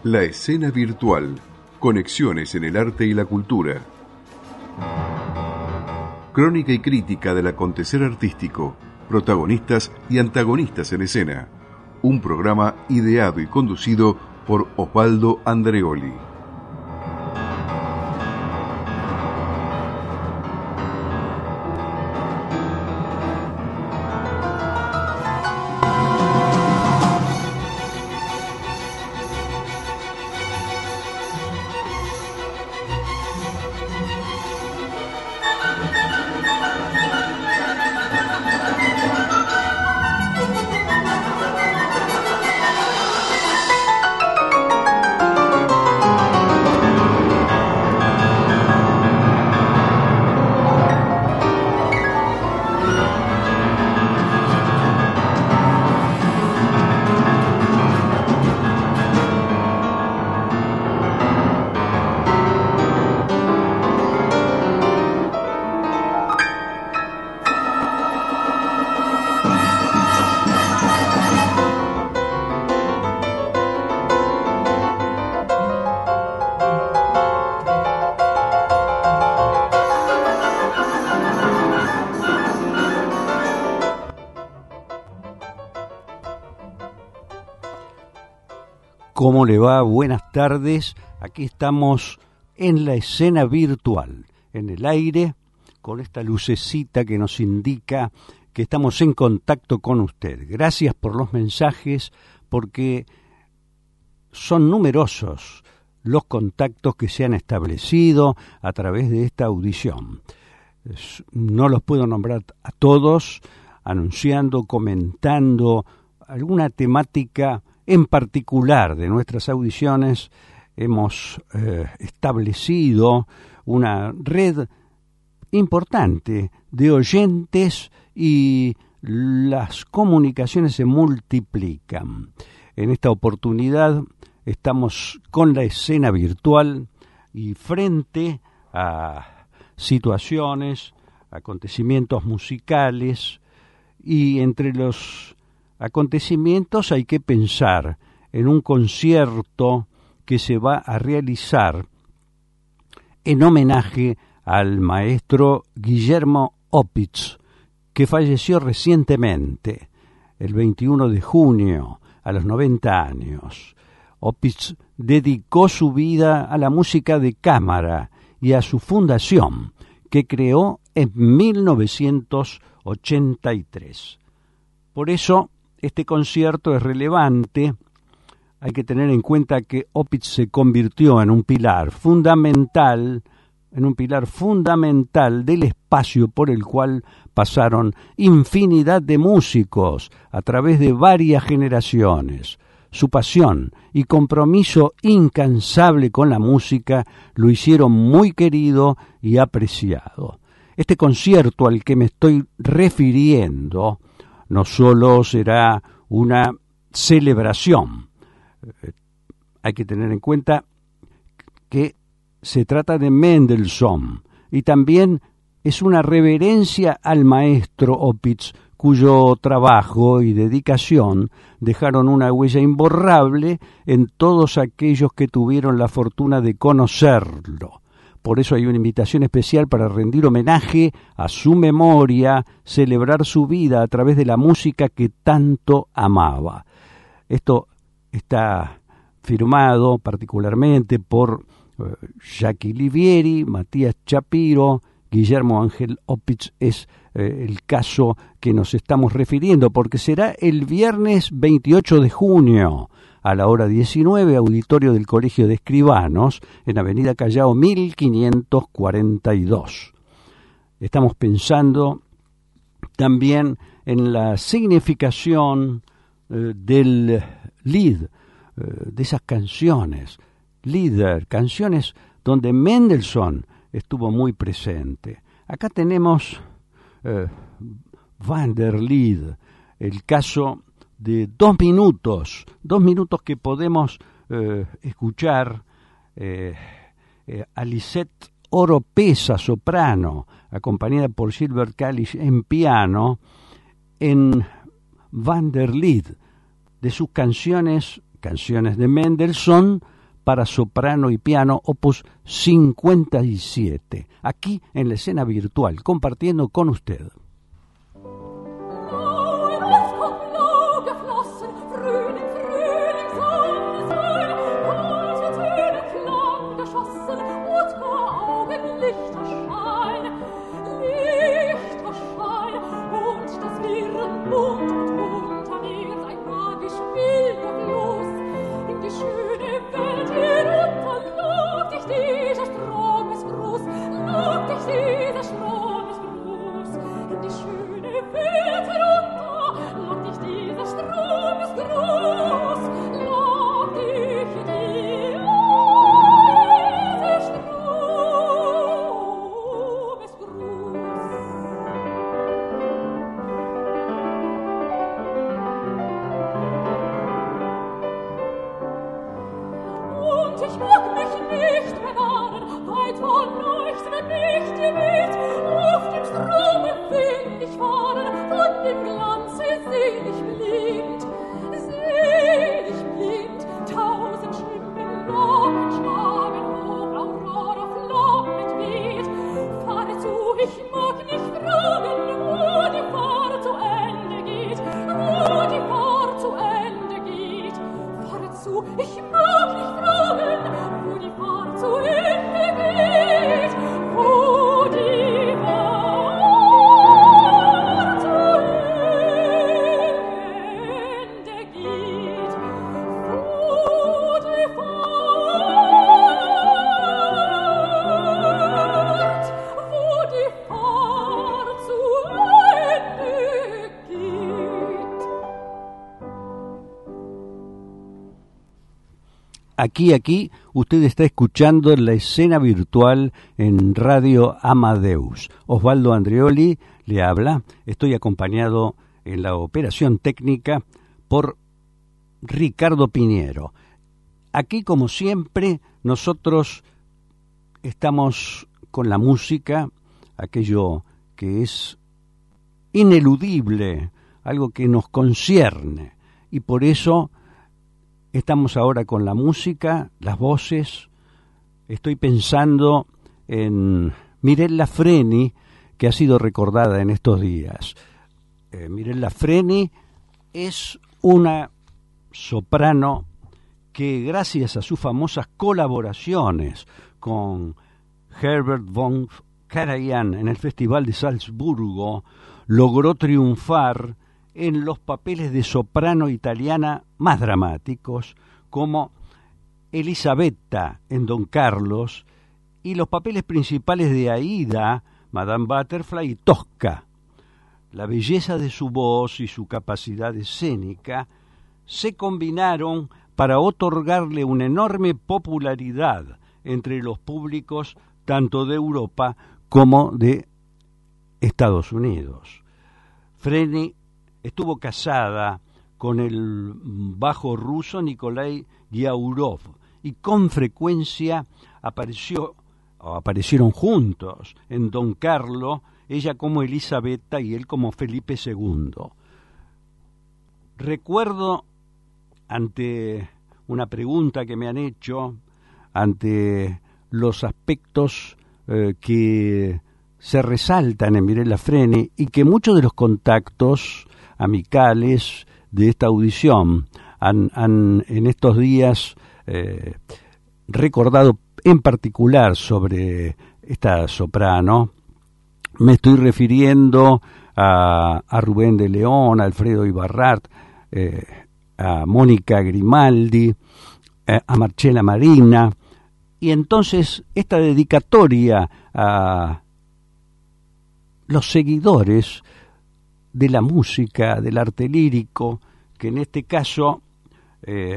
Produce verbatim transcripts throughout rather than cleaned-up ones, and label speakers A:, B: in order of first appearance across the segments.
A: La escena virtual. Conexiones en el arte y la cultura. Crónica y crítica del acontecer artístico. Protagonistas y antagonistas en escena. Un programa ideado y conducido por Osvaldo Andreoli.
B: ¿Cómo le va? Buenas tardes. Aquí estamos en la escena virtual, en el aire, con esta lucecita que nos indica que estamos en contacto con usted. Gracias por los mensajes, porque son numerosos los contactos que se han establecido a través de esta audición. No los puedo nombrar a todos, anunciando, comentando alguna temática en particular de nuestras audiciones. Hemos eh, establecido una red importante de oyentes y las comunicaciones se multiplican. En esta oportunidad estamos con la escena virtual y frente a situaciones, acontecimientos musicales, y entre los acontecimientos hay que pensar en un concierto que se va a realizar en homenaje al maestro Guillermo Opitz, que falleció recientemente, el veintiuno de junio, a los noventa años. Opitz dedicó su vida a la música de cámara y a su fundación, que creó en mil novecientos ochenta y tres. Por eso, este concierto es relevante. Hay que tener en cuenta que Opitz se convirtió en un pilar fundamental, en un pilar fundamental del espacio por el cual pasaron infinidad de músicos a través de varias generaciones. Su pasión y compromiso incansable con la música lo hicieron muy querido y apreciado. Este concierto al que me estoy refiriendo no solo será una celebración. Eh, hay que tener en cuenta que se trata de Mendelssohn y también es una reverencia al maestro Opitz, cuyo trabajo y dedicación dejaron una huella imborrable en todos aquellos que tuvieron la fortuna de conocerlo. Por eso hay una invitación especial para rendir homenaje a su memoria, celebrar su vida a través de la música que tanto amaba. Esto está firmado particularmente por eh, Jackie Livieri, Matías Chapiro, Guillermo Ángel Opitz. Es eh, el caso que nos estamos refiriendo, porque será el viernes veintiocho de junio, a la hora diecinueve, auditorio del Colegio de Escribanos, en Avenida Callao mil quinientos cuarenta y dos. Estamos pensando también en la significación eh, del Lied, eh, de esas canciones, Lieder, canciones donde Mendelssohn estuvo muy presente. Acá tenemos eh, Van der Lied, el caso de dos minutos, dos minutos que podemos eh, escuchar eh, eh, a Lisette Oropesa, soprano, acompañada por Gilbert Kalisch en piano, en Van der Lied, de sus canciones, canciones de Mendelssohn, para soprano y piano, opus cincuenta y siete, aquí en la escena virtual, compartiendo con usted. Aquí, aquí, usted está escuchando la escena virtual en Radio Amadeus. Osvaldo Andreoli le habla. Estoy acompañado en la operación técnica por Ricardo Piñero. Aquí, como siempre, nosotros estamos con la música, aquello que es ineludible, algo que nos concierne. Y por eso estamos ahora con la música, las voces. Estoy pensando en Mirella Freni, que ha sido recordada en estos días. Eh, Mirella Freni es una soprano que, gracias a sus famosas colaboraciones con Herbert von Karajan en el Festival de Salzburgo, logró triunfar en los papeles de soprano italiana más dramáticos, como Elisabetta en Don Carlos, y los papeles principales de Aida, Madame Butterfly y Tosca. La belleza de su voz y su capacidad escénica se combinaron para otorgarle una enorme popularidad entre los públicos tanto de Europa como de Estados Unidos. Freni estuvo casada con el bajo ruso Nikolai Giaurov y con frecuencia apareció, o aparecieron juntos en Don Carlo, ella como Elisabetta y él como Felipe segundo. Recuerdo, ante una pregunta que me han hecho, ante los aspectos eh, que se resaltan en Mirella Freni y que muchos de los contactos amicales de esta audición han, han en estos días eh, recordado en particular sobre esta soprano. Me estoy refiriendo a, a Rubén de León, a Alfredo Ibarrat, eh, a Mónica Grimaldi, eh, a Marcella Marina, y entonces esta dedicatoria a los seguidores de la música, del arte lírico, que en este caso eh,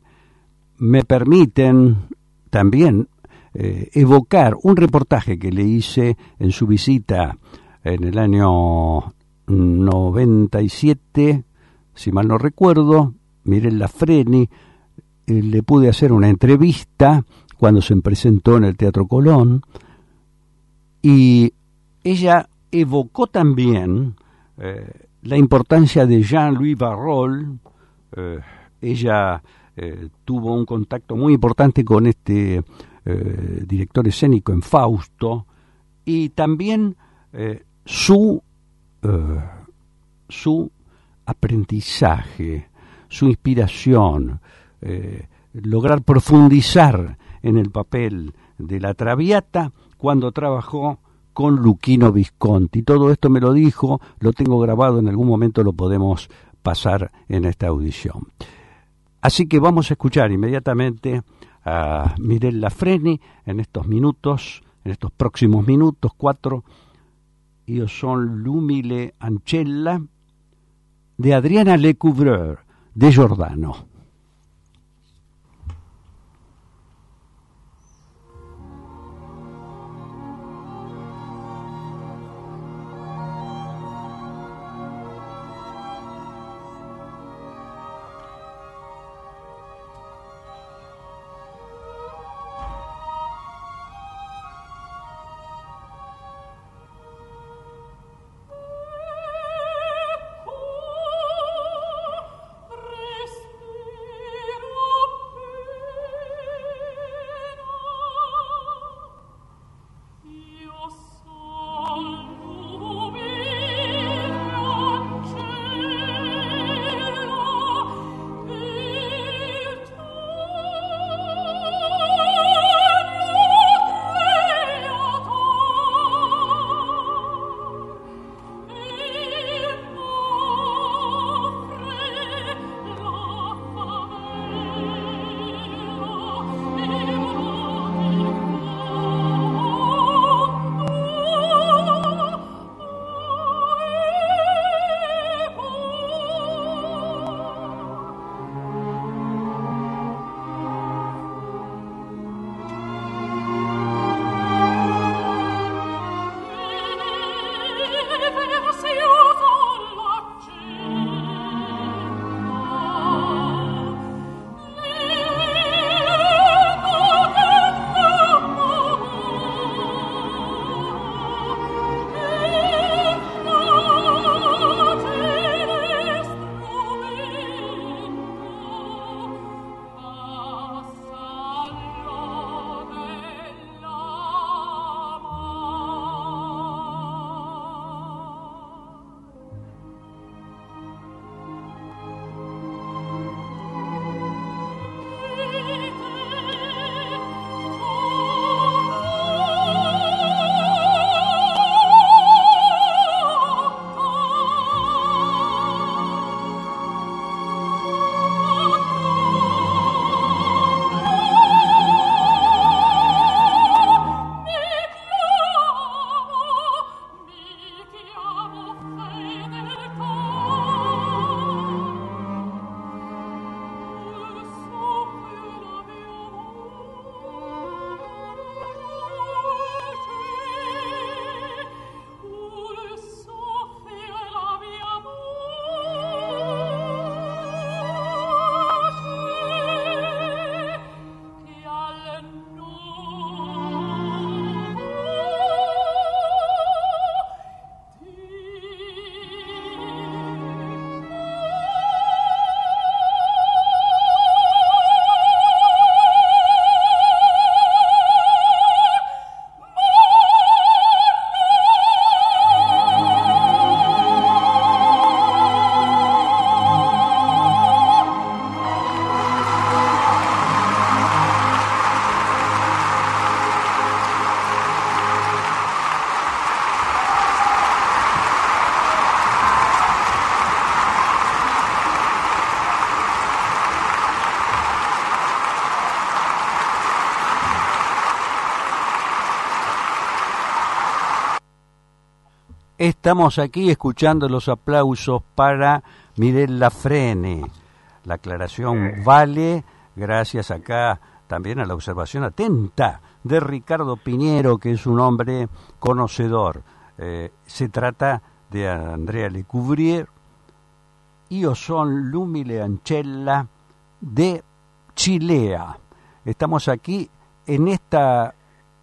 B: me permiten también eh, evocar un reportaje que le hice en su visita en el año noventa y siete, si mal no recuerdo. Mirella Freni, eh, le pude hacer una entrevista cuando se presentó en el Teatro Colón, y ella evocó también eh, la importancia de Jean-Louis Barrault. Eh, ella eh, tuvo un contacto muy importante con este eh, director escénico en Fausto, y también eh, su, eh, su aprendizaje, su inspiración, eh, lograr profundizar en el papel de la Traviata cuando trabajó con Luchino Visconti. Todo esto me lo dijo, lo tengo grabado, en algún momento lo podemos pasar en esta audición. Así que vamos a escuchar inmediatamente a Mirella Freni en estos minutos, en estos próximos minutos, cuatro. Io son l'umile ancella, de Adriana Lecouvreur, de Giordano. Estamos aquí escuchando los aplausos para Mirella Freni. La aclaración vale gracias acá también a la observación atenta de Ricardo Piñero, que es un hombre conocedor. Eh, se trata de Andrea Lecouvreur, Io son l'umile ancella, de Chilea. Estamos aquí en esta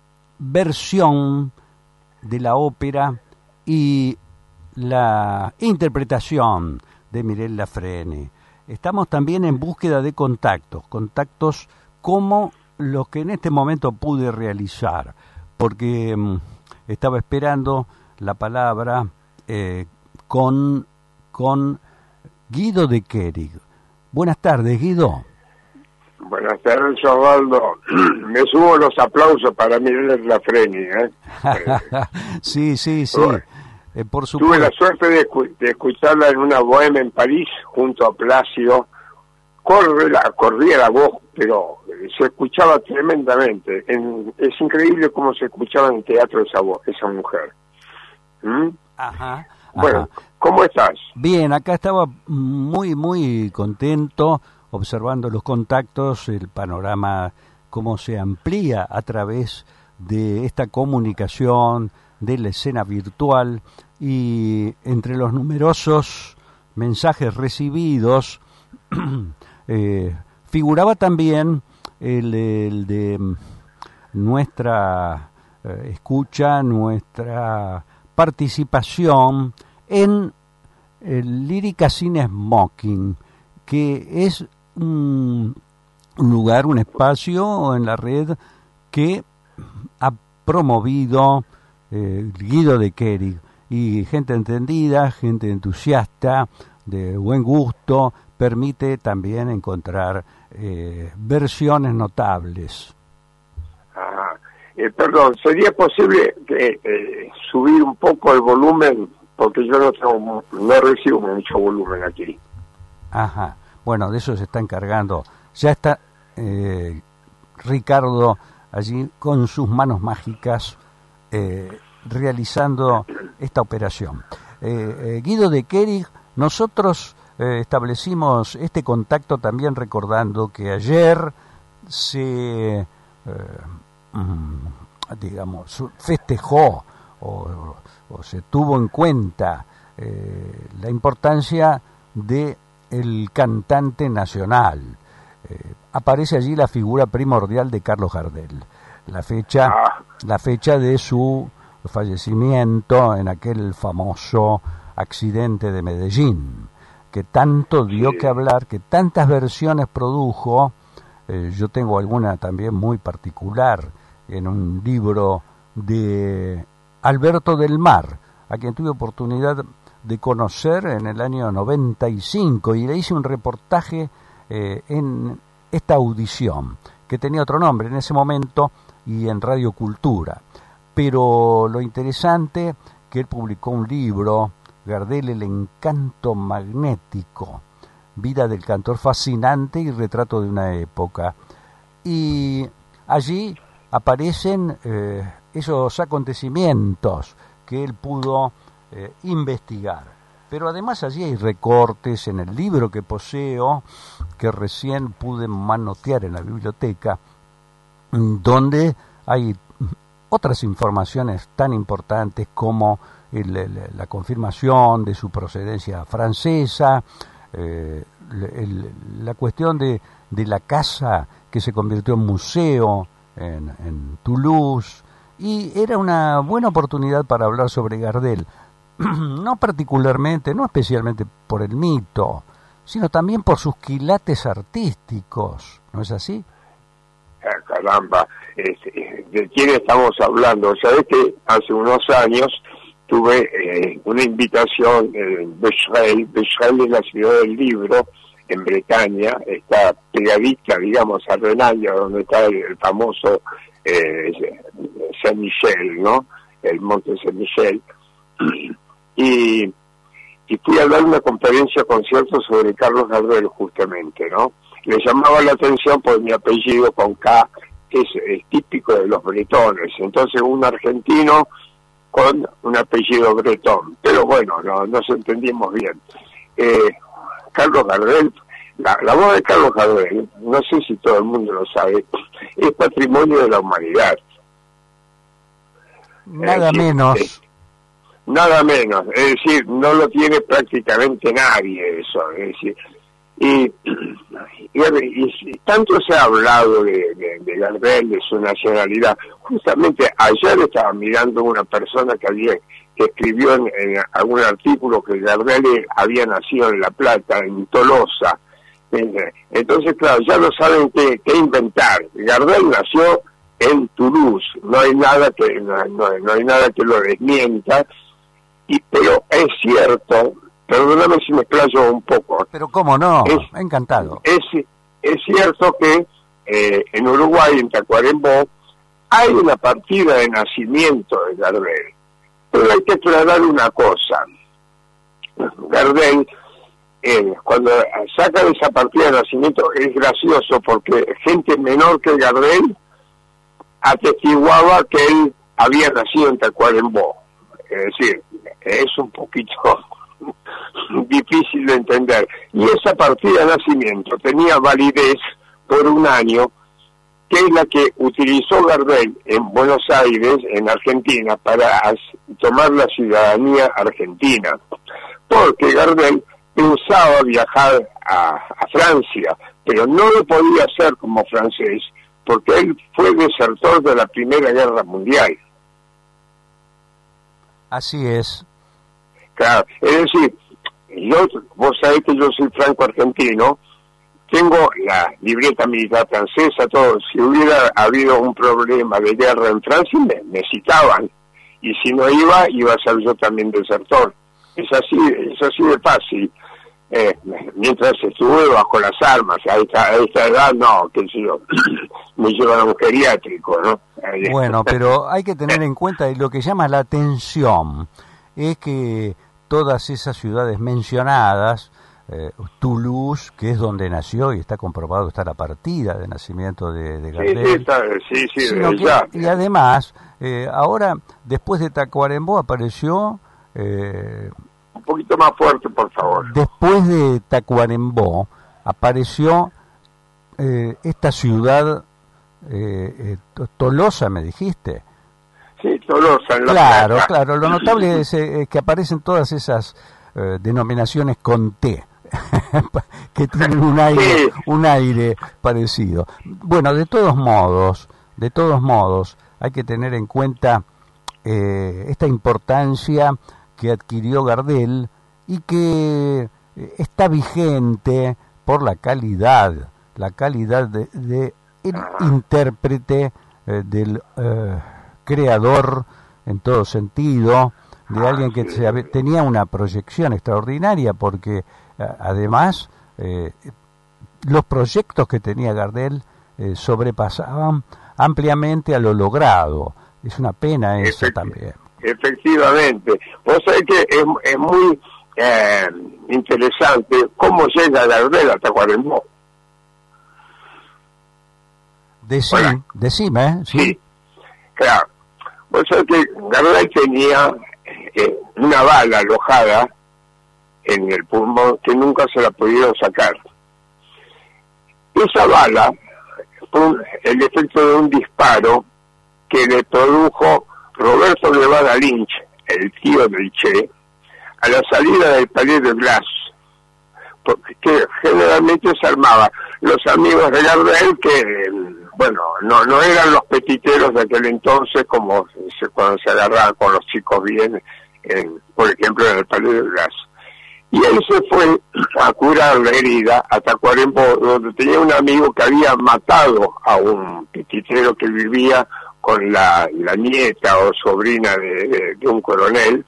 B: versión de la ópera y la interpretación de Mirella Freni. estamos también en búsqueda de contactos, contactos como los que en este momento pude realizar, porque um, estaba esperando la palabra eh, con, con Guido de Querig. Buenas tardes, Guido.
C: Buenas tardes, Osvaldo. Me subo los aplausos para mirar la frenia, ¿eh?
B: sí, sí, sí. Eh, por supuesto.
C: Tuve la suerte de, escu- de escucharla en una bohème en París, junto a Plácido. Corre la, corría la voz, pero se escuchaba tremendamente. En, es increíble cómo se escuchaba en teatro esa voz, esa mujer. ¿Mm?
B: Ajá, ajá.
C: Bueno, ¿cómo estás?
B: Bien, acá estaba muy, muy contento observando los contactos, el panorama, cómo se amplía a través de esta comunicación, de la escena virtual, y entre los numerosos mensajes recibidos eh, figuraba también el, el de nuestra eh, escucha, nuestra participación en el Lírica Sin Smoking, que es un lugar, un espacio en la red que ha promovido eh, Guido de Querig, y gente entendida, gente entusiasta, de buen gusto, permite también encontrar eh, versiones notables.
C: Ajá. Eh, perdón, ¿sería posible que, eh, subir un poco el volumen? Porque yo no tengo, no recibo mucho volumen aquí.
B: Ajá. Bueno, de eso se está encargando. Ya está eh, Ricardo allí con sus manos mágicas eh, realizando esta operación. Eh, eh, Guido de Querig, nosotros eh, establecimos este contacto también recordando que ayer se, eh, digamos, festejó o, o se tuvo en cuenta eh, la importancia de el cantante nacional. Eh, aparece allí la figura primordial de Carlos Gardel, la fecha,
C: Ah.
B: la fecha de su fallecimiento en aquel famoso accidente de Medellín, que tanto dio
C: Sí.
B: que hablar, que tantas versiones produjo. Eh, yo tengo alguna también muy particular en un libro de Alberto del Mar, a quien tuve oportunidad de conocer en el año noventa y cinco, y le hice un reportaje eh, en esta audición, que tenía otro nombre en ese momento, y en Radio Cultura. Pero lo interesante, que él publicó un libro, Gardel, el encanto magnético, vida del cantor fascinante y retrato de una época. Y allí aparecen eh, esos acontecimientos que él pudo eh, investigar. Pero además allí hay recortes en el libro que poseo, que recién pude manotear en la biblioteca, donde hay otras informaciones tan importantes como el, el, la confirmación de su procedencia francesa, eh, el, la cuestión de, de la casa que se convirtió en museo en, en Toulouse, y era una buena oportunidad para hablar sobre Gardel, no particularmente, no especialmente por el mito, sino también por sus quilates artísticos, ¿no es así?
C: Ah, caramba, este, ¿de quién estamos hablando? Sabés que hace unos años tuve eh, una invitación en Becherel. Becherel es la ciudad del libro, en Bretaña, está pegadita, digamos, a Renania, donde está el, el famoso eh, Saint-Michel, ¿no? El monte Saint-Michel. Y, y fui a dar una conferencia, concierto sobre Carlos Gardel, justamente, ¿no? Le llamaba la atención por mi apellido con K, que es, es típico de los bretones. Entonces, un argentino con un apellido bretón. Pero bueno, no nos entendimos bien. Eh, Carlos Gardel, la, la voz de Carlos Gardel, no sé si todo el mundo lo sabe, es patrimonio de la humanidad.
B: Nada
C: eh,
B: menos.
C: Eh, nada menos. Es decir, no lo tiene prácticamente nadie eso. Es decir, y, y, y, y tanto se ha hablado de, de, de Gardel, de su nacionalidad. Justamente ayer estaba mirando una persona que había que escribió en, en algún artículo que Gardel había nacido en La Plata, en Tolosa, Entonces, claro, ya no saben qué, qué inventar. Gardel nació en Toulouse, no hay nada que no, no, no hay nada que lo desmienta, y pero es cierto, perdóname si me explayo un poco.
B: Pero cómo no,
C: es,
B: encantado.
C: Es, es cierto que eh, en Uruguay, en Tacuarembó, hay una partida de nacimiento de Gardel, pero hay que aclarar una cosa. Gardel, eh, cuando sacan esa partida de nacimiento, es gracioso porque gente menor que Gardel atestiguaba que él había nacido en Tacuarembó. Es decir, es un poquito difícil de entender. Y esa partida de nacimiento tenía validez por un año, que es la que utilizó Gardel en Buenos Aires, en Argentina, para tomar la ciudadanía argentina. Porque Gardel pensaba viajar a, a Francia, pero no lo podía hacer como francés, porque él fue desertor de la Primera Guerra Mundial.
B: Así es.
C: Claro, es decir, yo, vos sabés que yo soy franco-argentino, tengo la libreta militar francesa, todo. Si hubiera habido un problema de guerra en Francia, me, me citaban, y si no iba, iba a ser yo también desertor. Es así, es así de fácil. Eh, mientras estuve bajo las armas, a esta, a esta edad, no, qué sé yo, me llevan a un geriátrico, ¿no?
B: Bueno, pero hay que tener en cuenta lo que llama la atención, es que todas esas ciudades mencionadas, eh, Toulouse, que es donde nació y está comprobado que está la partida de nacimiento de, de Gardel,
C: sí, sí, está, sí, sí,
B: sino que,
C: ya.
B: Y además, eh, ahora, después de Tacuarembó apareció... Eh,
C: un poquito más fuerte, por favor.
B: Después de Tacuarembó apareció eh, esta ciudad eh, eh, Tolosa, me dijiste.
C: Sí, Tolosa. En la
B: claro,
C: plaza.
B: claro. Lo notable es eh, que aparecen todas esas eh, denominaciones con T, que tienen un aire, sí. un aire parecido. Bueno, de todos modos, de todos modos, hay que tener en cuenta eh, esta importancia que adquirió Gardel y que está vigente por la calidad, la calidad de, de el intérprete, eh, del eh, creador en todo sentido, de alguien que se, tenía una proyección extraordinaria, porque eh, además eh, los proyectos que tenía Gardel eh, sobrepasaban ampliamente a lo logrado. Es una pena eso Efecti- también.
C: Efectivamente. Vos sabés que es, es muy eh, interesante cómo llega Gardel a Tacuarembó.
B: Decime, decime, ¿eh?
C: Sí. sí, claro. Vos sabés que Gardel tenía eh, una bala alojada en el pulmón que nunca se la pudieron sacar. Esa bala fue el efecto de un disparo que le produjo Roberto Guevara Lynch, el tío del Che, a la salida del Palais de Glace, porque que generalmente se armaba los amigos de Gardel, que bueno, no no eran los petiteros de aquel entonces, como se, cuando se agarraban con los chicos bien, en, por ejemplo, en el Palais de Glace. Y él se fue a curar la herida a Tacuarembó, donde tenía un amigo que había matado a un petitero que vivía con la, la nieta o sobrina de, de, de un coronel,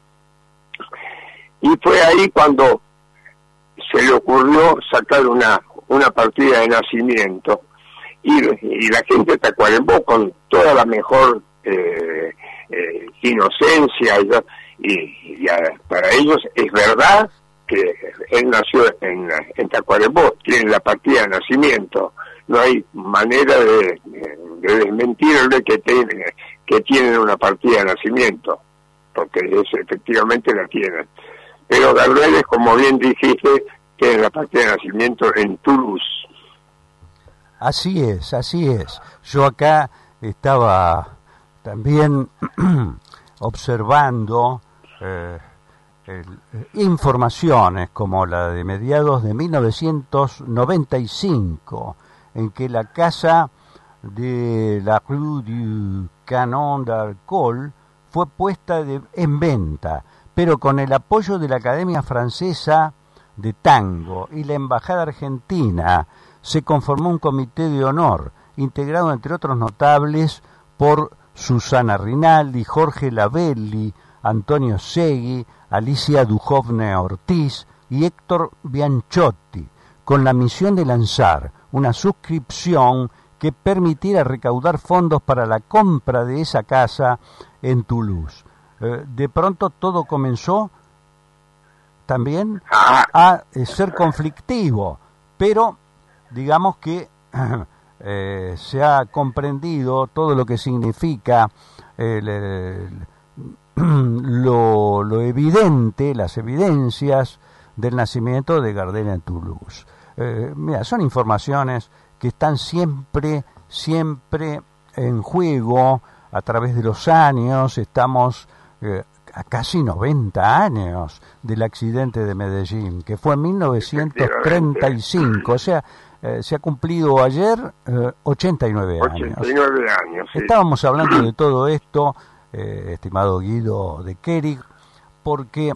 C: y fue ahí cuando se le ocurrió sacar una una partida de nacimiento, y, y la gente de Tacuarembó, con toda la mejor eh, eh, inocencia, y, y, y a, para ellos es verdad que él nació en, en Tacuarembó, tiene la partida de nacimiento, no hay manera de, de desmentirle que, tiene, que tienen una partida de nacimiento, porque es, efectivamente la tienen. Pero Gardel, como bien dijiste, tiene la partida de nacimiento en Toulouse.
B: Así es, así es. Yo acá estaba también observando eh, el, eh, informaciones como la de mediados de mil novecientos noventa y cinco, en que la casa de la Rue du Canon d'Alcool fue puesta de, en venta, pero con el apoyo de la Academia Francesa de Tango y la Embajada Argentina se conformó un comité de honor, integrado entre otros notables por Susana Rinaldi, Jorge Lavelli, Antonio Segui, Alicia Dujovne Ortiz y Héctor Bianchotti, con la misión de lanzar una suscripción que permitiera recaudar fondos para la compra de esa casa en Toulouse. Eh, de pronto todo comenzó también a eh, ser conflictivo, pero digamos que eh, se ha comprendido todo lo que significa el, el, lo, lo evidente, las evidencias del nacimiento de Gardel en Toulouse. Eh, mira, son informaciones que están siempre, siempre en juego a través de los años. Estamos eh, a casi noventa años del accidente de Medellín, que fue en mil novecientos treinta y cinco, o sea, eh, se ha cumplido ayer eh, ochenta y nueve años.
C: ochenta y nueve años, sí.
B: Estábamos hablando de todo esto, eh, estimado Guido de Querig, porque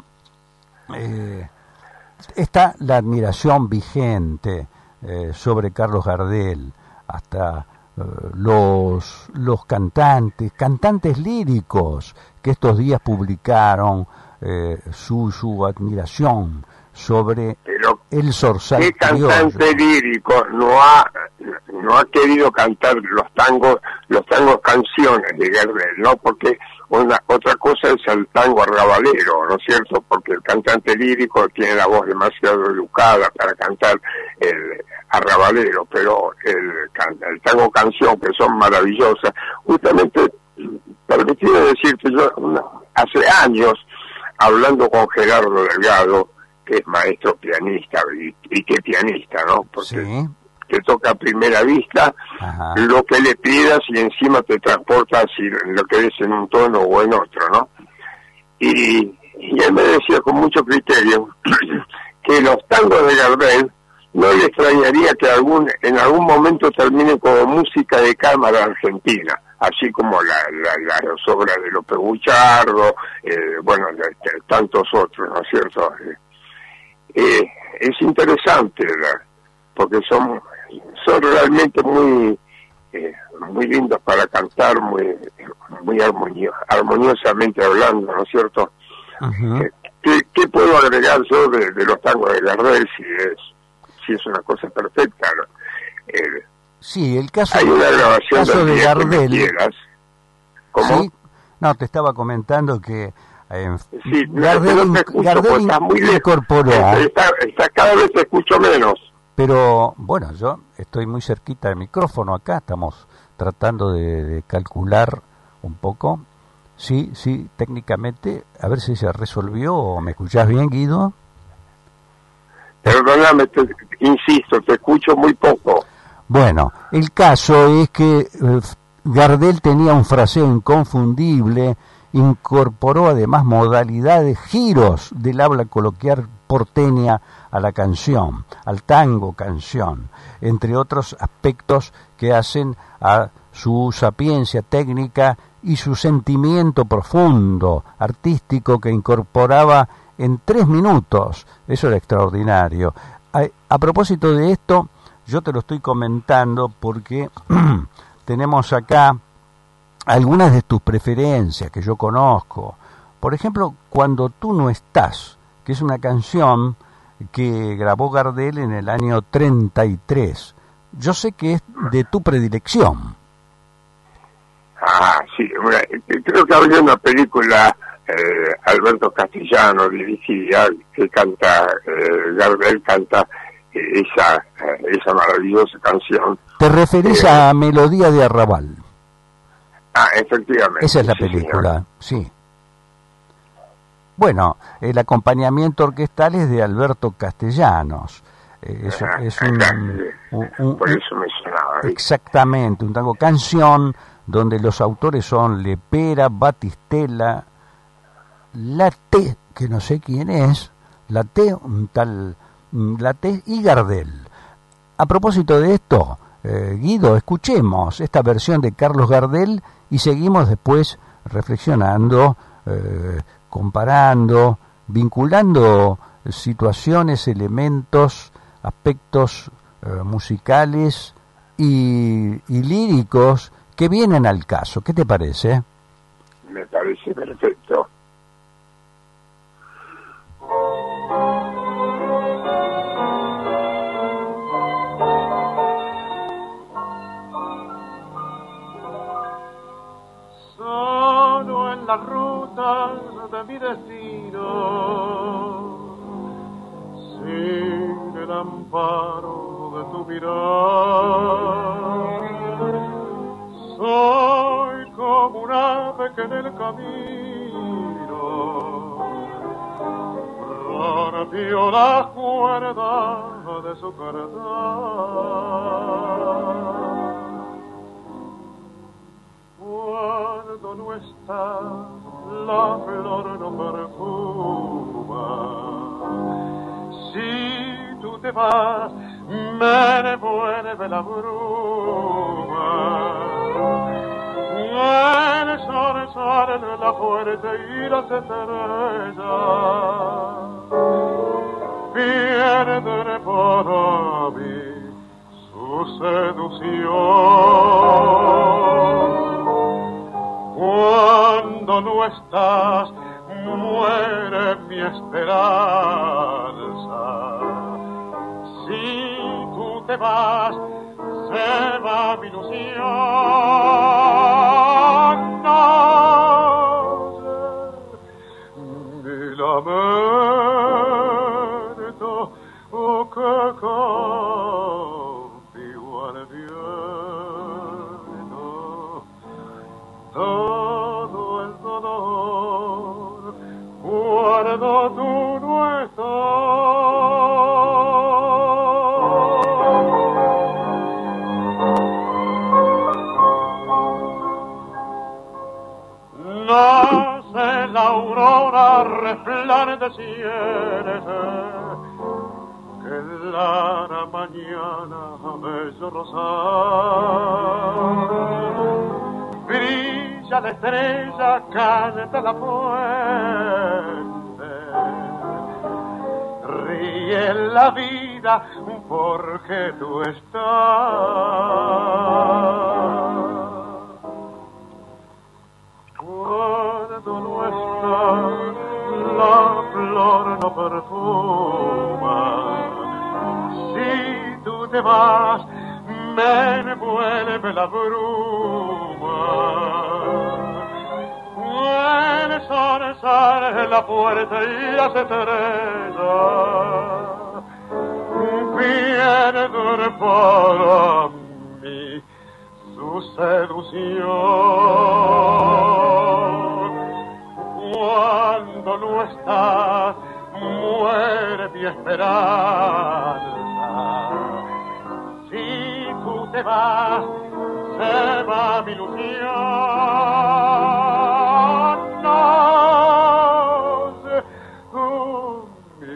B: eh, está la admiración vigente eh, sobre Carlos Gardel, hasta eh, los, los cantantes, cantantes líricos que estos días publicaron eh, su, su admiración sobre
C: Pero,
B: el zorzal
C: ¿qué cantante
B: criollo?
C: lírico no ha no ha querido cantar los tangos, los tangos canciones de Gardel, ¿no? Porque una otra cosa es el tango arrabalero, ¿no es cierto? Porque el cantante lírico tiene la voz demasiado educada para cantar el arrabalero, pero el, el tango canción, que son maravillosas, justamente, permíteme decirte, yo una, hace años, hablando con Gerardo Delgado, que es maestro pianista, y, y qué pianista, ¿no? Porque
B: Sí.
C: te toca a primera vista. Ajá. Lo que le pidas y encima te transporta si lo que es en un tono o en otro, ¿no? Y, y él me decía con mucho criterio que los tangos de Gardel no le extrañaría que algún en algún momento terminen como música de cámara argentina, así como la, la, las obras de López Buchardo, eh, bueno, de, de tantos otros, ¿no es cierto? Eh, eh, es interesante, ¿verdad? Porque son son realmente muy eh, muy lindos para cantar, muy muy armonio, armoniosamente hablando, ¿no es cierto? Uh-huh. eh, ¿qué, ¿Qué puedo agregar yo de, de los tangos de Gardel si es si es una cosa perfecta, ¿no? Eh,
B: sí, el caso,
C: hay una grabación
B: caso de Gardel.
C: ¿Cómo?
B: Sí, no, te estaba comentando que eh,
C: sí,
B: Gardel,
C: no te escucho,
B: Gardel
C: pues estás muy
B: incorporó.
C: Está, está, cada vez te escucho menos.
B: Pero bueno, yo estoy muy cerquita del micrófono acá, estamos tratando de, de calcular un poco. Sí, sí, técnicamente, a ver si se resolvió. ¿Me escuchás bien, Guido?
C: Perdóname, te, insisto, te escucho muy poco.
B: Bueno, el caso es que eh, Gardel tenía un fraseo inconfundible, incorporó además modalidades, giros del habla coloquial porteña a la canción, al tango canción, entre otros aspectos que hacen a su sapiencia técnica y su sentimiento profundo, artístico, que incorporaba en tres minutos. Eso era extraordinario. A, a propósito de esto, yo te lo estoy comentando porque tenemos acá algunas de tus preferencias que yo conozco. Por ejemplo, Cuando tú no estás, que es una canción que grabó Gardel en el año treinta y tres. Yo sé que es de tu predilección.
C: Ah, sí, una, creo que había una película, eh, Alberto Castellano dirigida, que canta, eh, Gardel canta eh, esa, eh, esa maravillosa canción.
B: ¿Te referís eh, a Melodía de Arrabal?
C: Ah, efectivamente.
B: Esa es la
C: sí,
B: película,
C: señor.
B: Sí. Bueno, el acompañamiento orquestal es de Alberto Castellanos. Eh, es,
C: ah,
B: es un, un, un,
C: Por eso me sonaba.
B: Exactamente, un tango canción donde los autores son Lepera, Batistela, Laté, que no sé quién es, Laté, un tal Laté y Gardel. A propósito de esto, eh, Guido, escuchemos esta versión de Carlos Gardel y seguimos después reflexionando, eh, comparando, vinculando situaciones, elementos, aspectos eh, musicales y, y líricos que vienen al caso. ¿Qué te parece?
C: Me parece perfecto.
D: Solo en la ruta de mi destino, sin el amparo de tu mirar, soy como un ave que en el camino rompió la cuerda de su cargar. Cuando no está, la flor no perfuma. Si tú te vas, me devuelve la bruma. El sol sale de la fuerte y las estrellas pierden para mí su seducción. Cuando no estás, muere mi esperanza. Si tú te vas, se va mi ilusión. No sé, ni lamento, oh, que contigo al viento. Todo el dolor, cuando tú no estás. Nace la aurora resplandeciente, que la mañana bello rosal. Brilla la estrella, canta la fuente, ríe la vida porque tú estás. Cuando no estás, la flor no perfuma. Si tú te vas, me envuelve la bruma. El sol sale en la puerta y las estrellas pierden para mí su seducción. Cuando no estás, muere mi esperanza. Si tú te vas, se va mi ilusión. No sé, oh, mi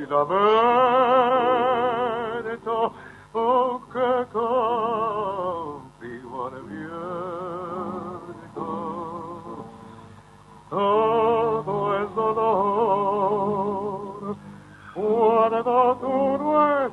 D: lamento, oh, que contigo al viento. Todo el dolor, cuando tú no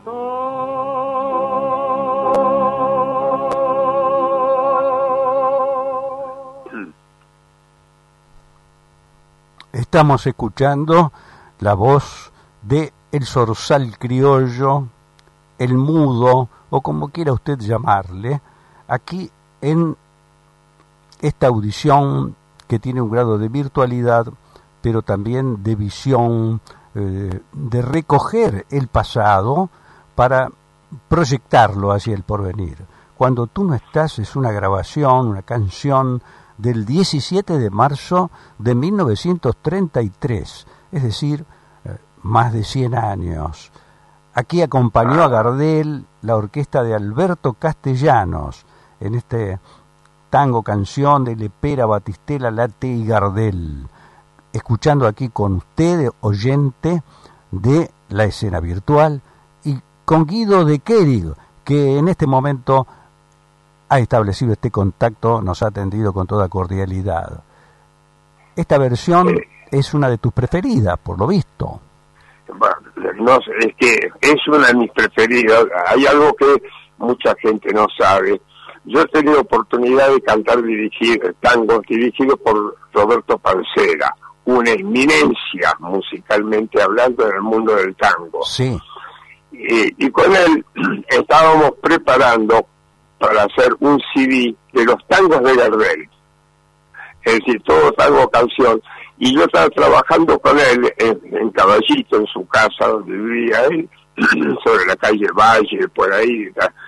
D: estás.
B: Estamos escuchando la voz de el zorzal criollo, el mudo, o como quiera usted llamarle, aquí en esta audición que tiene un grado de virtualidad, pero también de visión, eh, de recoger el pasado para proyectarlo hacia el porvenir. Cuando tú no estás es una grabación, una canción del diecisiete de marzo de mil novecientos treinta y tres, es decir, eh, más de cien años. Aquí acompañó a Gardel la orquesta de Alberto Castellanos en este tango canción de Lepera, Batistela, Late y Gardel, escuchando aquí con usted, oyente de la escena virtual, y con Guido de Querig, que en este momento ha establecido este contacto, nos ha atendido con toda cordialidad. Esta versión es una de tus preferidas, por lo visto.
C: Bueno, no sé, es que es una de mis preferidas. Hay algo que mucha gente no sabe. Yo he tenido oportunidad de cantar, dirigir tangos dirigidos por Roberto Pancera, una eminencia musicalmente hablando en el mundo del tango.
B: Sí.
C: Y, y con él estábamos preparando para hacer un C D de los tangos de Gardel, es decir, todo tango canción, y yo estaba trabajando con él en, en Caballito, en su casa donde vivía él, sobre la calle Valle, por ahí,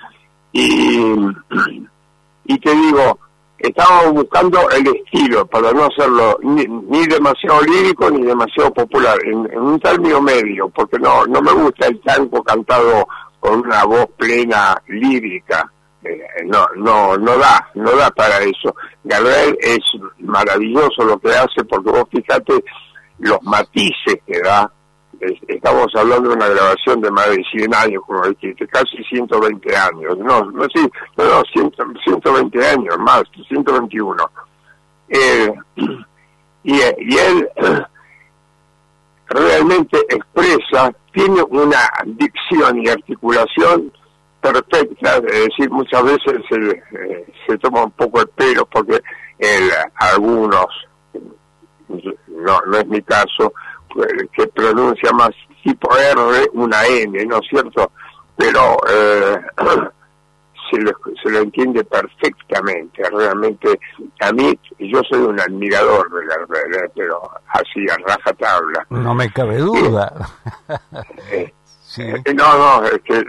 C: y, y te digo, estábamos buscando el estilo para no hacerlo ni, ni demasiado lírico ni demasiado popular, en, en un término medio, porque no no me gusta el tango cantado con una voz plena lírica. Eh, no no no da no da para eso. Gardel es maravilloso lo que hace, porque vos fíjate los matices que da. Es, estamos hablando de una grabación de más de cien años, como dijiste, casi ciento veinte años, no no sí no, no ciento veinte años más, ciento veintiuno. Eh, y, y él realmente expresa, tiene una dicción y articulación perfecta, es decir, muchas veces se, eh, se toma un poco el pelo, porque él, algunos, no, no es mi caso, que pronuncia más tipo R, una N, ¿no es cierto? Pero eh, se, lo, se lo entiende perfectamente, realmente. A mí, yo soy un admirador de Gardel, pero así, a rajatabla.
B: No me cabe duda.
C: Eh,
B: Sí.
C: No, no, es que,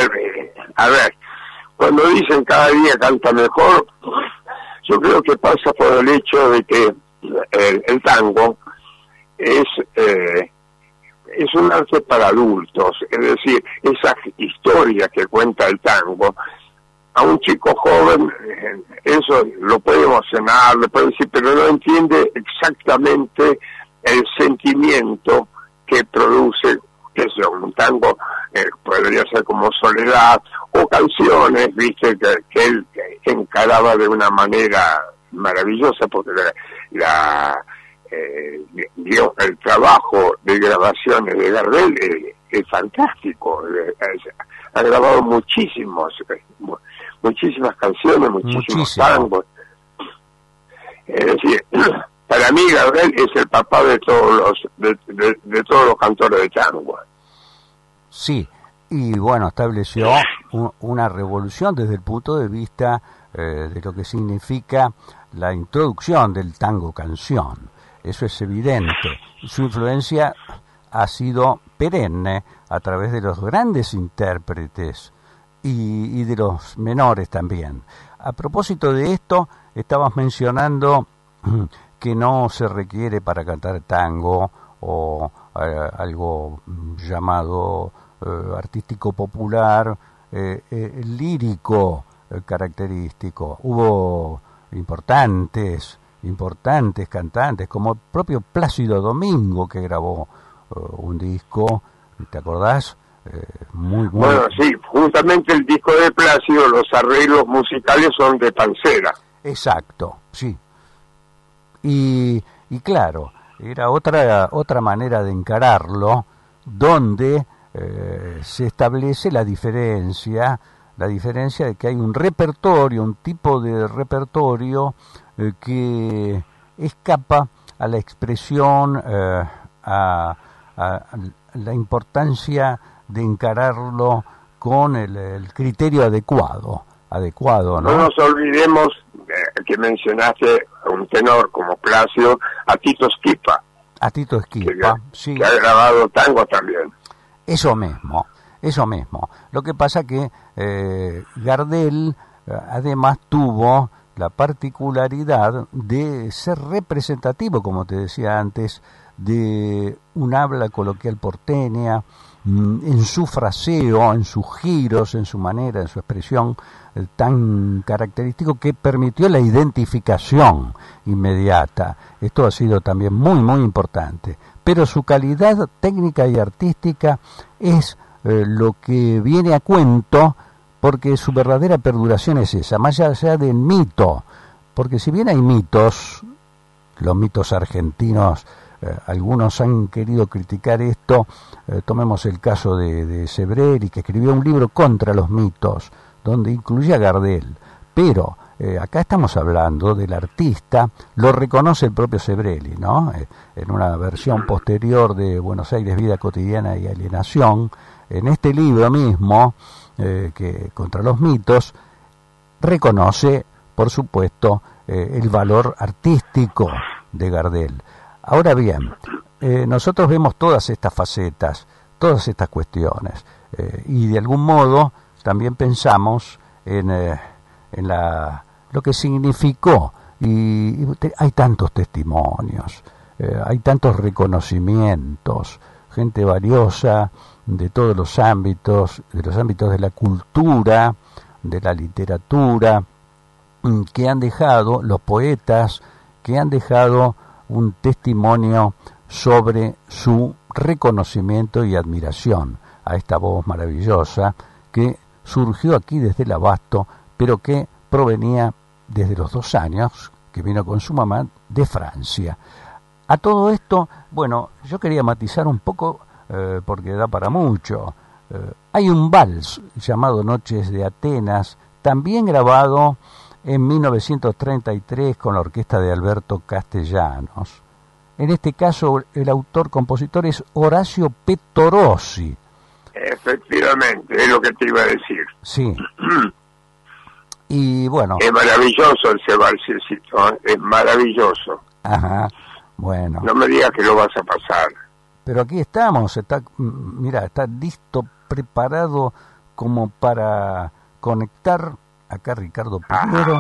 C: a ver, cuando dicen cada día canta mejor, yo creo que pasa por el hecho de que el, el tango es eh, es un arte para adultos, es decir, esa historia que cuenta el tango, a un chico joven eso lo puede emocionar, le puede decir, pero no entiende exactamente el sentimiento que produce. Eso, un tango eh, podría ser como Soledad, o canciones, viste, que, que él encaraba de una manera maravillosa, porque la, la eh, dio, el trabajo de grabaciones de Gardel eh, es fantástico. Eh, es, ha grabado muchísimos, eh, muchísimas canciones, muchísimos
B: Muchísimo.
C: tangos. Es decir, para mí Gardel es el papá de todos los de, de, de todos los cantores de tango.
B: Sí, y bueno, estableció un, una revolución desde el punto de vista eh, de lo que significa la introducción del tango canción. Eso es evidente. Su influencia ha sido perenne a través de los grandes intérpretes y, y de los menores también. A propósito de esto, estabas mencionando que no se requiere para cantar tango o eh, algo llamado eh, artístico popular, eh, eh, lírico eh, característico. Hubo importantes, importantes cantantes, como el propio Plácido Domingo, que grabó eh, un disco, ¿te acordás? Eh, muy, muy...
C: Bueno, sí, justamente el disco de Plácido, los arreglos musicales son de Pancera.
B: Exacto, sí. Y, y claro, era otra otra manera de encararlo, donde eh, se establece la diferencia, la diferencia de que hay un repertorio, un tipo de repertorio eh, que escapa a la expresión, eh, a, a la importancia de encararlo con el, el criterio adecuado, adecuado, ¿no?
C: No nos olvidemos eh, que mencionaste a un tenor como Plácido, a Tito Schipa.
B: A Tito Esquipa,
C: que,
B: sí.
C: que ha grabado tango también.
B: Eso mismo, eso mismo. Lo que pasa que eh, Gardel eh, además tuvo la particularidad de ser representativo, como te decía antes, de un habla coloquial porteña, en su fraseo, en sus giros, en su manera, en su expresión eh, tan característico, que permitió la identificación inmediata. Esto ha sido también muy, muy importante. Pero su calidad técnica y artística es eh, lo que viene a cuento, porque su verdadera perduración es esa, más allá del mito. Porque si bien hay mitos, los mitos argentinos eh, algunos han querido criticar esto. Eh, tomemos el caso de, de Sebrelli, que escribió un libro contra los mitos, donde incluye a Gardel, pero eh, acá estamos hablando del artista, lo reconoce el propio Sebrelli, ¿no? Eh, en una versión posterior de Buenos Aires, Vida Cotidiana y Alienación, en este libro mismo, eh, que contra los mitos, reconoce, por supuesto, eh, el valor artístico de Gardel. Ahora bien, eh, nosotros vemos todas estas facetas, todas estas cuestiones, eh, y de algún modo también pensamos en, eh, en la, lo que significó, y, y te, hay tantos testimonios, eh, hay tantos reconocimientos, gente valiosa de todos los ámbitos, de los ámbitos de la cultura, de la literatura, que han dejado, los poetas, que han dejado un testimonio sobre su reconocimiento y admiración a esta voz maravillosa que surgió aquí desde el Abasto, pero que provenía desde los dos años, que vino con su mamá de Francia. A todo esto, bueno, yo quería matizar un poco, eh, porque da para mucho. Eh, hay un vals llamado Noches de Atenas, también grabado en mil novecientos treinta y tres con la orquesta de Alberto Castellanos. En este caso, el autor-compositor es Horacio Pettorossi.
C: Efectivamente, es lo que te iba a decir.
B: Sí. Y bueno...
C: Es maravilloso ese valsecito, ¿eh? Es maravilloso.
B: Ajá, bueno.
C: No me digas que lo vas a pasar.
B: Pero aquí estamos, está, mira, está listo, preparado como para conectar. Acá Ricardo primero.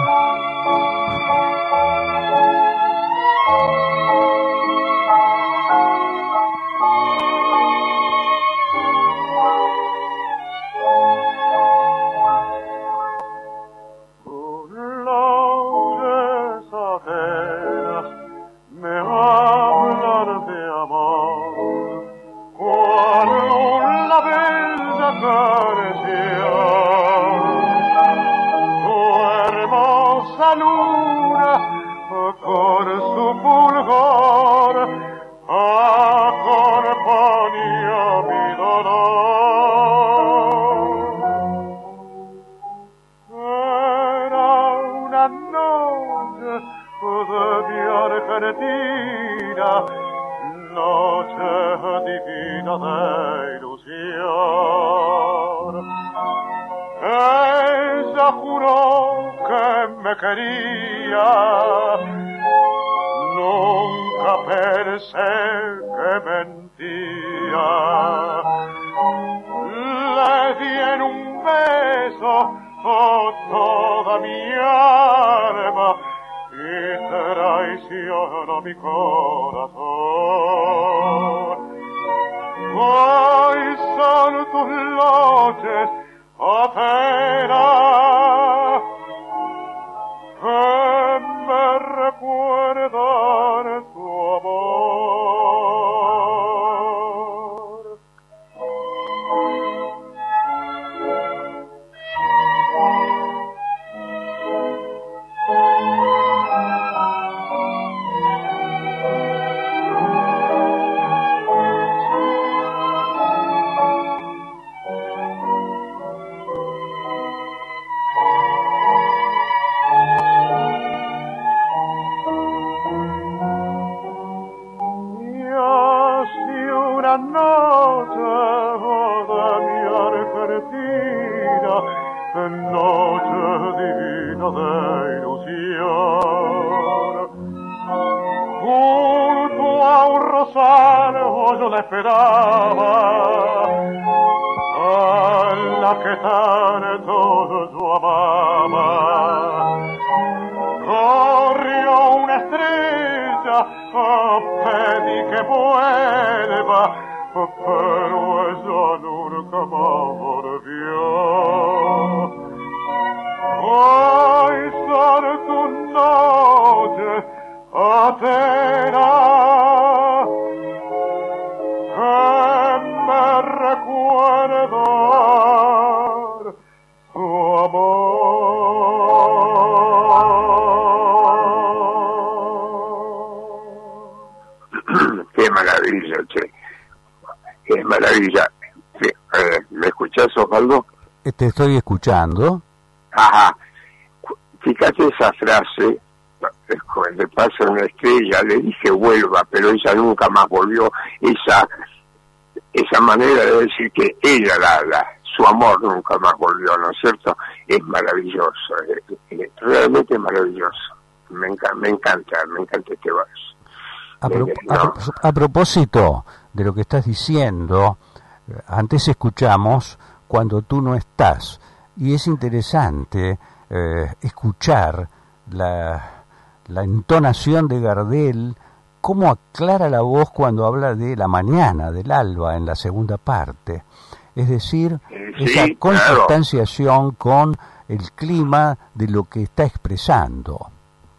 C: maravilla. Sí, eh, ¿me escuchás, Osvaldo?
B: Te estoy escuchando.
C: Ajá. Fíjate esa frase, cuando pasa una estrella, le dije vuelva, pero ella nunca más volvió. Esa esa manera de decir que ella, la, la su amor nunca más volvió, ¿no es cierto? Es maravilloso, es, realmente es maravilloso. Me encanta, me encanta, me encanta este verso.
B: A, pro, a, a propósito de lo que estás diciendo, antes escuchamos Cuando tú no estás, y es interesante eh, escuchar la, la entonación de Gardel, cómo aclara la voz cuando habla de la mañana, del alba, en la segunda parte. Es decir, sí, esa consustanciación, claro, con el clima de lo que está expresando.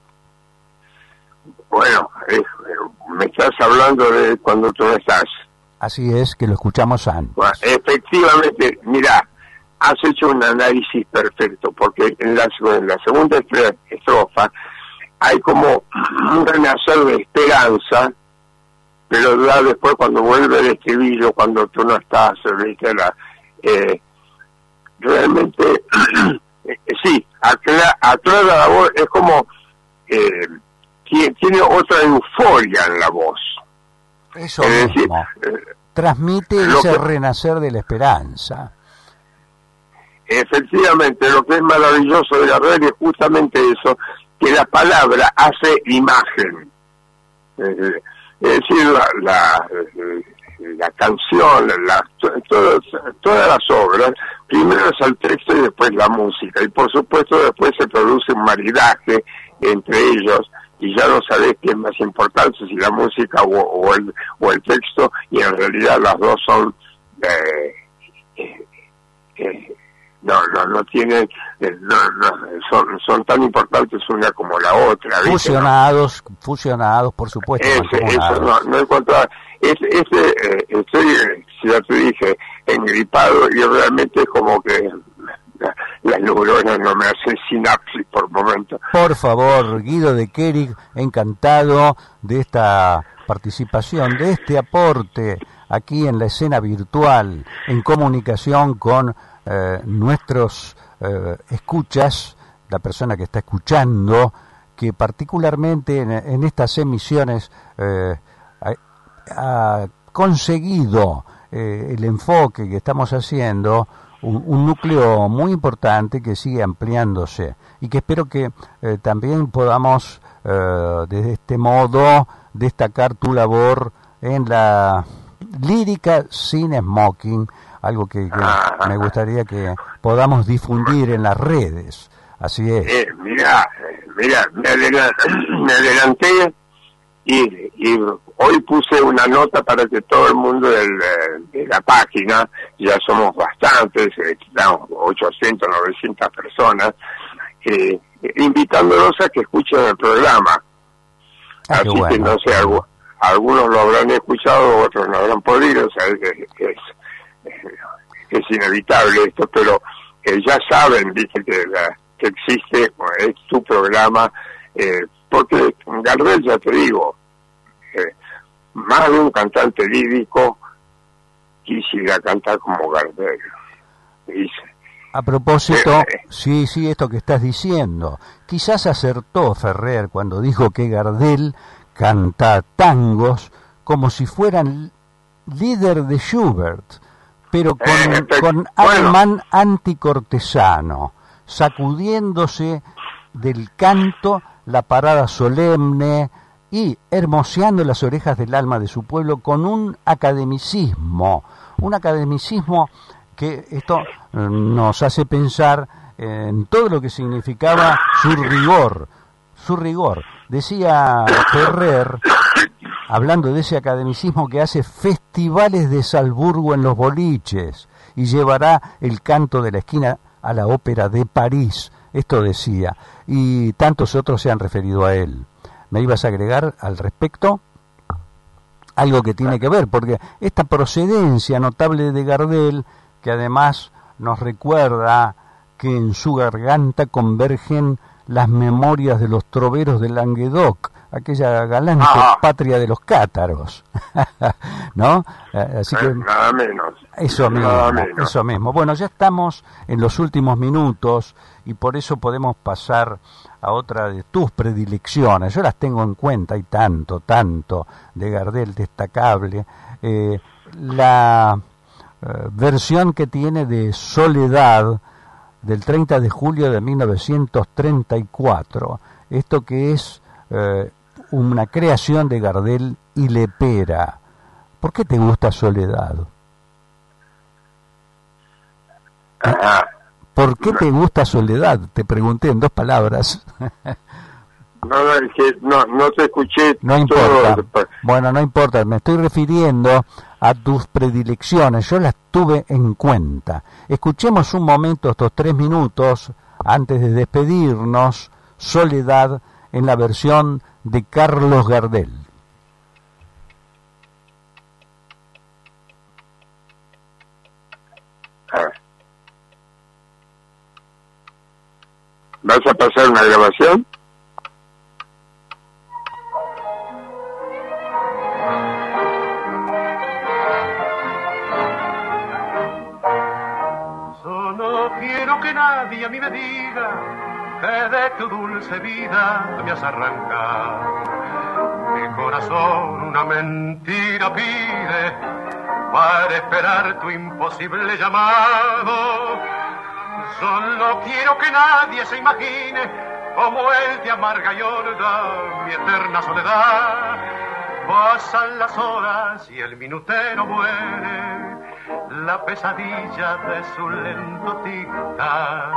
C: Bueno, eh, me estás hablando de Cuando tú no estás.
B: Así es, que lo escuchamos antes.
C: Bueno, efectivamente, mira, has hecho un análisis perfecto, porque en la, en la segunda estrofa hay como un renacer de esperanza, pero ya después cuando vuelve el estribillo, cuando tú no estás, ¿viste? La, eh, realmente, eh, sí, aclara, aclara la voz, es como, eh, tiene, tiene otra euforia en la voz.
B: Eso es mismo. Decir, eh, transmite ese que, renacer de la esperanza.
C: Efectivamente, lo que es maravilloso de Gardel es justamente eso, que la palabra hace imagen. Eh, es decir, la, la, la canción, la, todas, todas las obras, primero es el texto y después la música, y por supuesto después se produce un maridaje entre ellos, y ya no sabés qué es más importante, si la música o, o, el, o el texto, y en realidad las dos son eh, eh, eh, no no no tienen eh, no, no, son son tan importantes una como la otra, ¿viste?
B: fusionados ¿no? fusionados por supuesto.
C: Ese, eso no no encontraba ese, ese eh, estoy, ya te dije, engripado, y realmente es como que las neuronas no me hacen sinapsis por momento.
B: Por favor, Guido de Querig, encantado de esta participación, de este aporte aquí en la escena virtual, en comunicación con eh, nuestros eh, escuchas, la persona que está escuchando, que particularmente en, en estas emisiones eh, ha, ha conseguido eh, el enfoque que estamos haciendo, Un, un núcleo muy importante que sigue ampliándose y que espero que eh, también podamos eh, de este modo destacar tu labor en la lírica sin smoking, algo que, que me gustaría que podamos difundir en las redes. Así es.
C: Eh, mira, mira, me adelanté, me adelanté y, y hoy puse una nota para que todo el mundo del, de la página, ya somos bastantes, estamos ochocientas, novecientas personas, eh, invitándolos a que escuchen el programa. Ah, así bueno, que no sé, algo, algunos lo habrán escuchado, otros no habrán podido, o sea, es, es, es inevitable esto, pero eh, ya saben, viste, que, la, que existe, es tu programa, eh, porque Gardel, ya te digo, eh, más de un cantante lírico quisiera cantar como Gardel, dice.
B: A propósito, eh, sí, sí, esto que estás diciendo, quizás acertó Ferrer cuando dijo que Gardel canta tangos como si fueran líder de Schubert, pero con, eh, eh, con bueno. ademán anticortesano, sacudiéndose del canto la parada solemne y hermoseando las orejas del alma de su pueblo con un academicismo, un academicismo que esto nos hace pensar en todo lo que significaba su rigor, su rigor. Decía Ferrer, hablando de ese academicismo, que hace festivales de Salzburgo en los boliches y llevará el canto de la esquina a la ópera de París. Esto decía, y tantos otros se han referido a él. ¿Me ibas a agregar al respecto? Algo que tiene que ver, porque esta procedencia notable de Gardel, que además nos recuerda que en su garganta convergen las memorias de los troveros de Languedoc, aquella galante
C: Ah.
B: patria de los cátaros, ¿no? Así que
C: Eh, nada menos.
B: eso mismo,
C: Nada menos.
B: eso mismo. Bueno, ya estamos en los últimos minutos y por eso podemos pasar a otra de tus predilecciones. Yo las tengo en cuenta, hay tanto, tanto de Gardel destacable. Eh, la eh, versión que tiene de Soledad del treinta de julio de mil novecientos treinta y cuatro, esto que es eh, una creación de Gardel y Lepera. ¿Por qué te gusta Soledad?
C: Ah,
B: ¿Por qué te gusta Soledad? Te pregunté en dos palabras.
C: no, no, es que no, no te escuché.
B: No
C: todo.
B: importa. Bueno, no importa. Me estoy refiriendo a tus predilecciones. Yo las tuve en cuenta. Escuchemos un momento, estos tres minutos, antes de despedirnos, Soledad en la versión de Carlos Gardel.
C: Ah. ¿Vas a pasar una grabación?
D: Solo quiero que nadie a mí me diga que de tu dulce vida me has arrancado. Mi corazón una mentira pide para esperar tu imposible llamado. Solo quiero que nadie se imagine como él de amarga y horda mi eterna soledad. Pasan las horas y el minutero muere, la pesadilla de su lento tic-tac.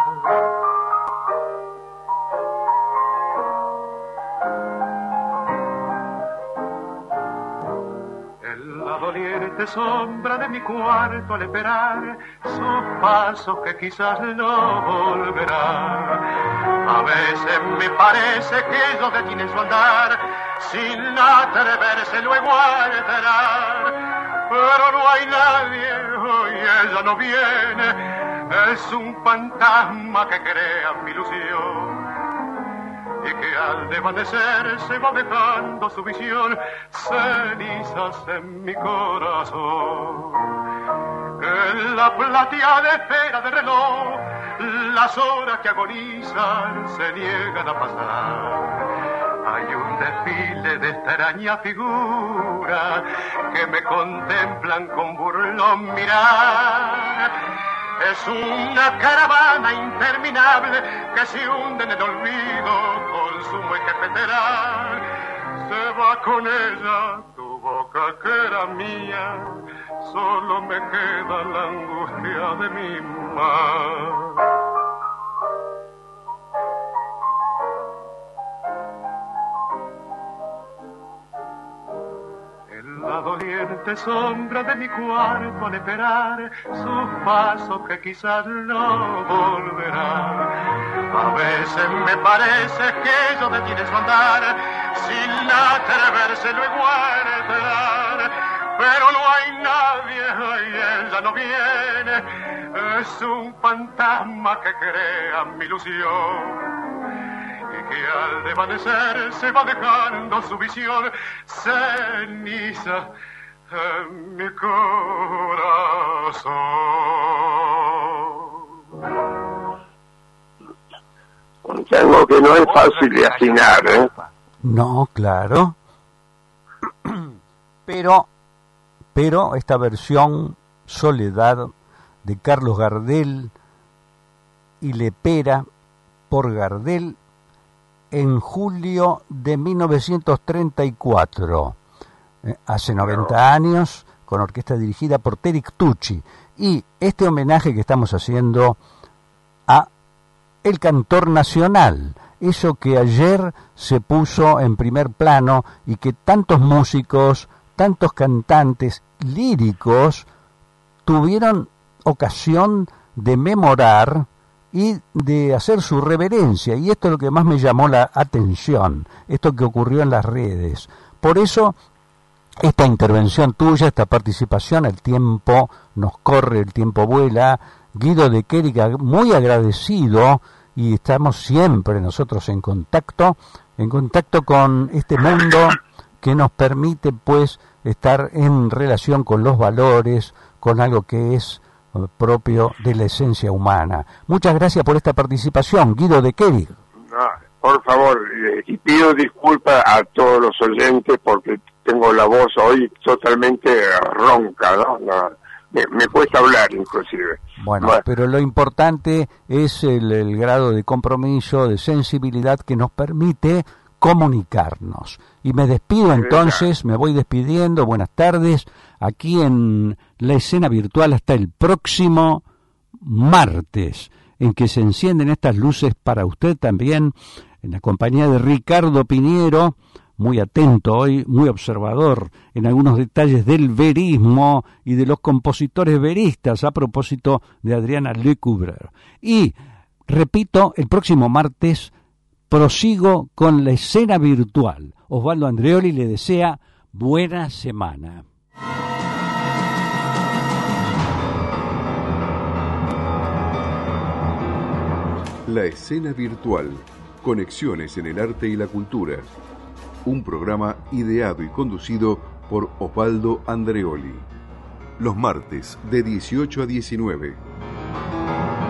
D: En la doliente sombra de mi cuarto al esperar sus pasos que quizás no volverá. A veces me parece que ellos detienen su andar sin atreverse luego a entrar. Pero no hay nadie, hoy ella no viene, es un fantasma que crea mi ilusión y que al desvanecer se va dejando su visión cenizas en mi corazón. En la plateada esfera del reloj las horas que agonizan se niegan a pasar. Hay un desfile de extraña figura que me contemplan con burlón mirar. Es una caravana interminable que se hunde en el olvido con su mueca peteral. Se va con ella tu boca que era mía, solo me queda la angustia de mi mar. La doliente sombra de mi cuarto al esperar sus pasos que quizás no volverán. A veces me parece que ellos detienen su andar sin atreverse luego a entrar. Pero no hay nadie, ay, ella no viene, es un fantasma que crea mi ilusión que al desvanecer se va dejando su visión ceniza en mi corazón.
C: Un tango que no es fácil de afinar, ¿eh?
B: No, claro. Pero, pero esta versión Soledad de Carlos Gardel y Lepera por Gardel en julio de mil novecientos treinta y cuatro, eh, hace noventa años, con orquesta dirigida por Terik Tucci. Y este homenaje que estamos haciendo a el cantor nacional, eso que ayer se puso en primer plano y que tantos músicos, tantos cantantes líricos tuvieron ocasión de memorar y de hacer su reverencia, y esto es lo que más me llamó la atención, esto que ocurrió en las redes. Por eso, esta intervención tuya, esta participación, el tiempo nos corre, el tiempo vuela. Guido de Quérica, muy agradecido, y estamos siempre nosotros en contacto, en contacto con este mundo que nos permite pues estar en relación con los valores, con algo que es propio de la esencia humana. Muchas gracias por esta participación, Guido de Querig.
C: No, por favor, eh, y pido disculpas a todos los oyentes porque tengo la voz hoy totalmente ronca, ¿no? no me, me cuesta hablar inclusive.
B: Bueno,
C: bueno,
B: pero lo importante es el, el grado de compromiso, de sensibilidad que nos permite comunicarnos. Y me despido entonces, me voy despidiendo, buenas tardes, aquí en la escena virtual hasta el próximo martes, en que se encienden estas luces para usted también, en la compañía de Ricardo Piñero, muy atento hoy, muy observador en algunos detalles del verismo y de los compositores veristas, a propósito de Adriana Lecouvreur. Y, repito, el próximo martes prosigo con la escena virtual. Osvaldo Andreoli le desea buena semana.
A: La escena virtual. Conexiones en el arte y la cultura. Un programa ideado y conducido por Osvaldo Andreoli. Los martes de dieciocho a diecinueve.